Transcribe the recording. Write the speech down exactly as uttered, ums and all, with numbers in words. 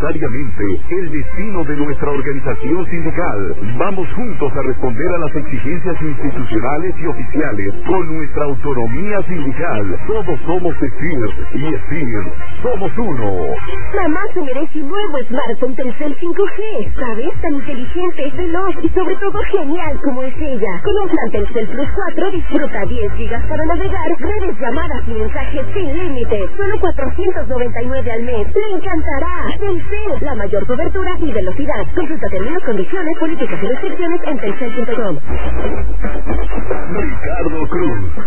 necesariamente el destino de nuestra organización sindical. Vamos juntos a responder a las exigencias institucionales y oficiales con nuestra autonomía sindical. Todos somos ESIR y ESIR somos uno. Mamá se merece un nuevo smartphone Telcel cinco G, ¿sabes? Tan inteligente, veloz y sobre todo genial como es ella. Con un plan Telcel Plus cuatro disfruta diez gigas para navegar, redes, llamadas y mensajes sin límite. Solo cuatrocientos noventa y nueve al mes. ¡Le encantará! Telcel, la mayor cobertura y velocidad. Consulta términos, condiciones, políticas y restricciones en telcel punto com. Ricardo Cruz.